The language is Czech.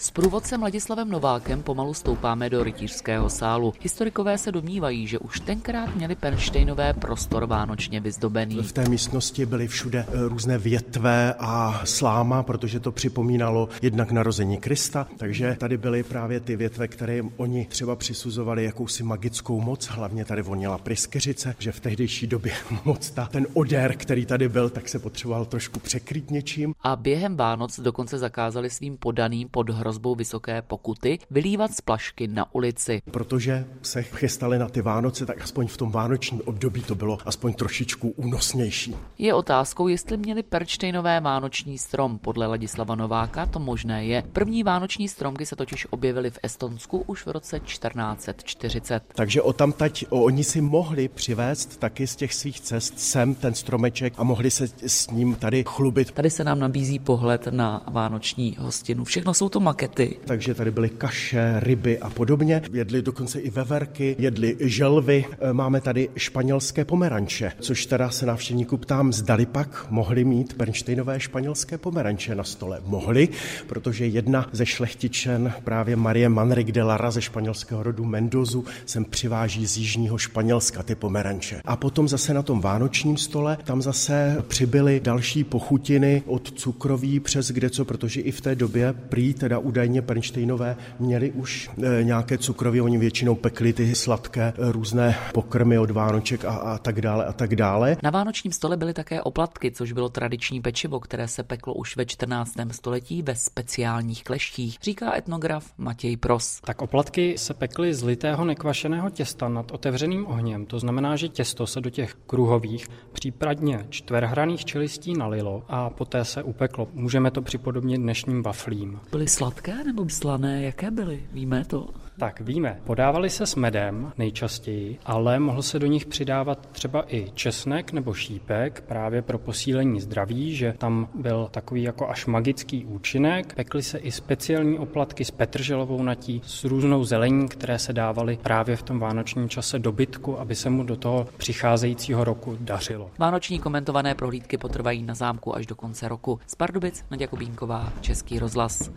S průvodcem Ladislavem Novákem pomalu stoupáme do rytířského sálu. Historikové se domnívají, že už tenkrát měli Pernštejnové prostor vánočně vyzdobený. V té místnosti byly všude různé větve a sláma, protože to připomínalo jednak narození Krista, takže tady byly právě ty větve, které oni třeba přisuzovali jakousi magickou moc, hlavně tady voněla pryskyřice, že v tehdejší době moc ten odér, který tady byl, tak se potřeboval trošku překrýt něčím. A během Vánoc dokonce zakázali svým podaným pod hrozbou vysoké pokuty vylívat splašky na ulici. Protože se chystali na ty Vánoce, tak aspoň v tom vánočním období to bylo aspoň trošičku únosnější. Je otázkou, jestli měli Pernštejnové vánoční strom. Podle Ladislava Nováka to možné je. První vánoční stromky se totiž objevily v Estonsku už v roce 1440. Takže odtamtať oni si mohli přivést taky z těch svých cest sem ten stromeček a mohli se s ním tady chlubit. Tady se nám nabízí pohled na vánoční hostinu. Všechno jsou to makety. Takže tady byly kaše, ryby a podobně. Jedli dokonce i veverky, jedli želvy. Máme tady španělské pomeranče, což teda se návštěvníků ptám, zdali pak mohli mít Pernštejnové španělské pomeranče na stole. Mohli, protože jedna ze šlechtičen, právě Marie Manrique de Lara ze španělského rodu Mendozu, sem přiváží z jižního Španělska ty pomeranče. A potom zase na tom vánočním stole, tam zase přibyly další pochutiny od cukroví přes kdeco, protože i v té době prý teda údajně Pernštejnové měli už nějaké cukroví, oni většinou pekli ty sladké různé pokrmy od vánoček a tak dále a tak dále. Na vánočním stole byly také oplatky, což bylo tradiční pečivo, které se peklo už ve 14. století ve speciálních kleštích, říká etnograf Matěj Pros. Tak oplatky se pekly z litého nekvašeného těsta nad otevřeným ohněm, to znamená, že těsto se do těch kruhových, případně čtverhranných čelistí nalilo a poté se upeklo. Můžeme to připodobnit dnešním waflím. Byly sladké nebo slané? Jaké byly? Víme to? Tak víme, podávali se s medem nejčastěji, ale mohl se do nich přidávat třeba i česnek nebo šípek právě pro posílení zdraví, že tam byl takový jako až magický účinek. Pekly se i speciální oplatky s petrželovou natí, s různou zelení, které se dávaly právě v tom vánočním čase dobytku, aby se mu do toho přicházejícího roku dařilo. Vánoční komentované prohlídky potrvají na zámku až do konce roku. Z Pardubic Naďa Kubínková, Český rozhlas.